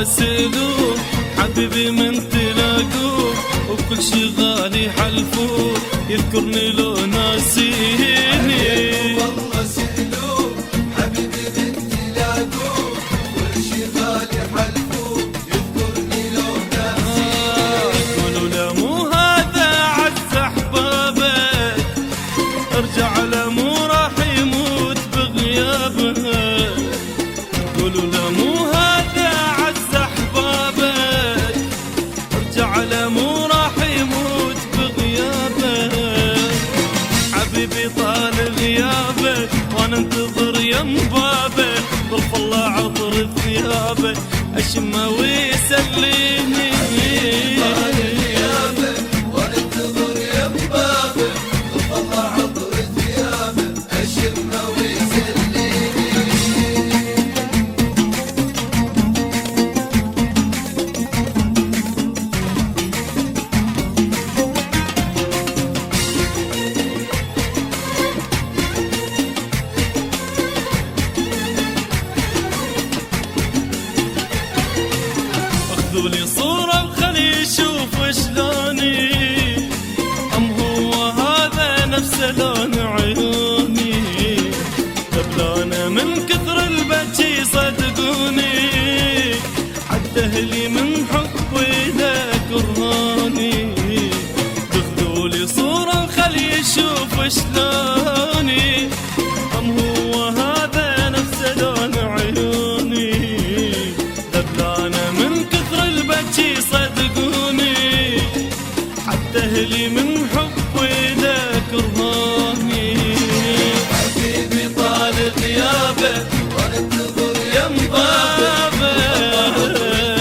وناس الوف حبيبي من تلاقوه وكل شي غالي حلفوه يذكرني لو ناسيني والله سألوه حبيبي من تلاقوه كل شي غالي حلفوه يذكرني لو ناسيني قولوا له مو هذا عز احبابك ارجع له مو راح يموت بغيابك قولوا له مو هذا عز احبابك ارجع له مو راح يموت بغيابك حبيبي طال غيابك وانا انتظر يم بابك ظرف الله عطر ثيابه اشمه ويسليني طال غيابك وانا انتظر يم بابك ظرف الله عطر ثيابه اشمه ويسليني خذوا لي صورة وخلي يشوف شلوني أم هو هذا نفس لون عيوني دبلانة من كثر البكي صدقوني حتى أهلي من حبي ذا كرهوني خذوا لي صورة وخلي يشوف شلوني أم هو هذا نفس لون عيوني دبلانة من كثر البكي صدقوني حتى أهلي من حبي ذا كرهوني حبيبي طال غيابك وانا انتظر يم بابك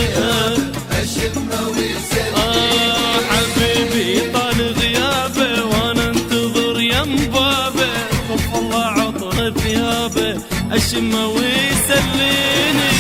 اشمه ويسليني حبيبي طال غيابه وانا انتظر يم بابه خف الله عطر ثيابه اشمه ويسليني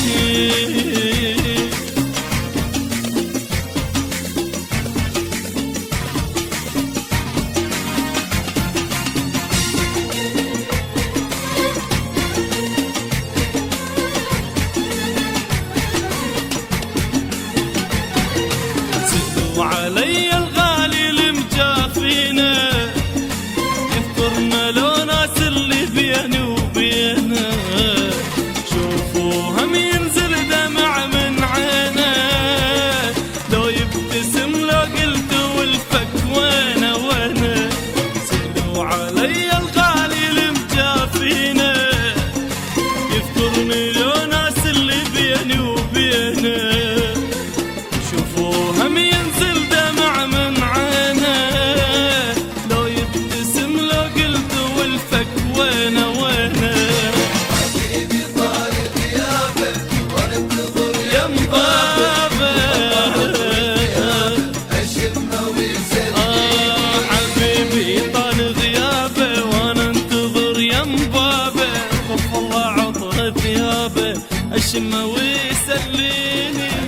وعلي الغالي المجافينا يذكرنا لو ناس اللي بيني وبينه شوفوا هم ينزل دمع من عينه لو يبتسم لو قلت والفك وينه وينه سألوا علي الغالي المجافينا يذكرني لو ناس اللي بيني وبينه شوفوا هم ينزل دمع من عينه لو يبتسم لو قلت والفك وينه وينه حبيبي طال غيابك وانا انتظر يم بابك اشمه ويسليني حبيبي طال غيابه وانا انتظر يم بابه خف الله عطر ثيابه اشمه ويسليني